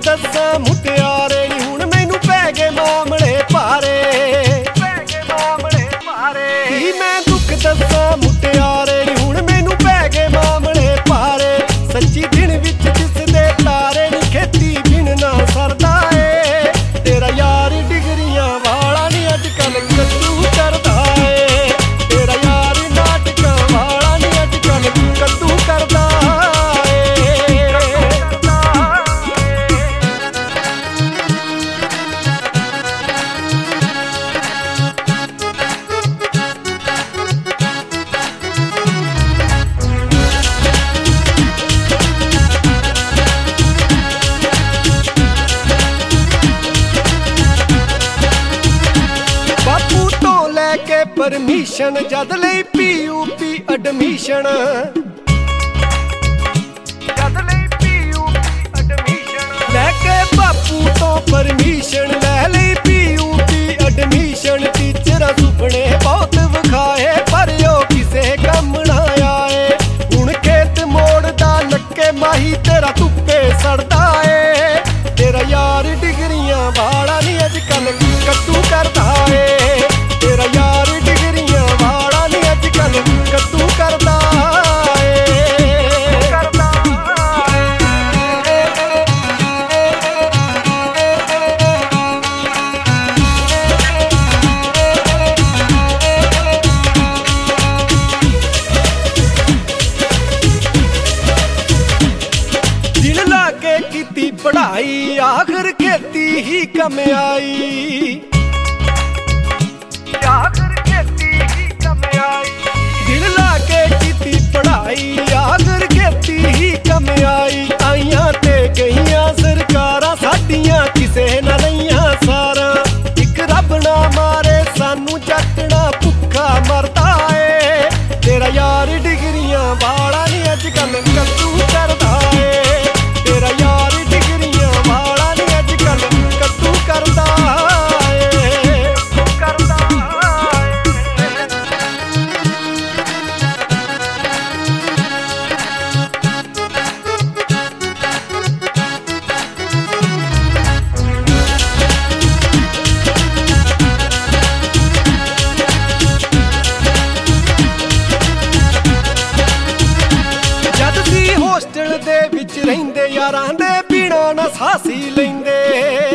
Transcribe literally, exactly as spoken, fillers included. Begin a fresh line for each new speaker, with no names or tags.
दस्सां मुटियारे नी हुण मैनू पै गए मामले भारे की मैं दुख दस्सां मुटियारे नी हुण मैनू पै गए मामले भारे सच्ची दिन विच दिसदे तारे नी खेती बिन ना सरदा ए तेरा यार डिगरियां वाला नी अजकल कद्दू करदा ए तेरा यार नाटकां वाला नी अजकल कद्दू करदा परमिशन जद लई पी यू पी एडमिशन जद लई पी यू पी एडमिशन लैके बापू तो परमिशन लै लई P U P admission teacher सुपने बहुत विखाए पर ओ किसे कम ना आए हुण खेत मोड़दा नक्के माही तेरा धुप्पे सड़दा ए तेरा यार डिगरियां वाला नी अजकल कद्दू करदा ए तेरा यार डिगरियां वाला नी अजकल कद्दू करदा दिल लाके कीती पढ़ाई आखिर खेती ही कम आई दिल लाके कीती पढ़ाई आखिर खेती ही कम आई आईयां ते गईयां सरकारां साडियां किसे ना लईयां सारा इक रब ना मारे सानू चकना भुक्खा मरदा ए तेरा यार डिगरियां वाला नी अजकल कद्दू करदा ए तेरा यार डिगरियां वाला नी अजकल कद्दू करदा होस्टल दे विच रहिंदे यारां दे बिना ना सासी लैंदे